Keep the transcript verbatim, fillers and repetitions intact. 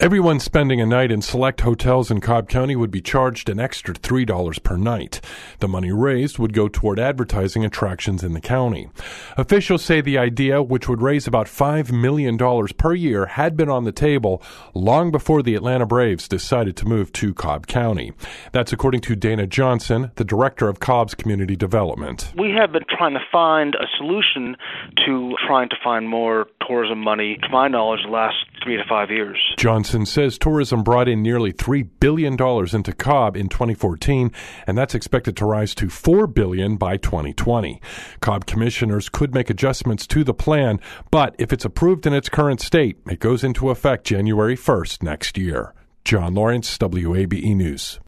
Everyone spending a night in select hotels in Cobb County would be charged an extra three dollars per night. The money raised would go toward advertising attractions in the county. Officials say the idea, which would raise about five million dollars per year, had been on the table long before the Atlanta Braves decided to move to Cobb County. That's according to Dana Johnson, the director of Cobb's Community Development. We have been trying to find a solution to trying to find more tourism money, to my knowledge, the last three to five years. Johnson says tourism brought in nearly three billion dollars into Cobb in twenty fourteen, and that's expected to rise to four billion dollars by twenty twenty. Cobb commissioners could make adjustments to the plan, but if it's approved in its current state, it goes into effect January first next year. John Lawrence, W A B E News.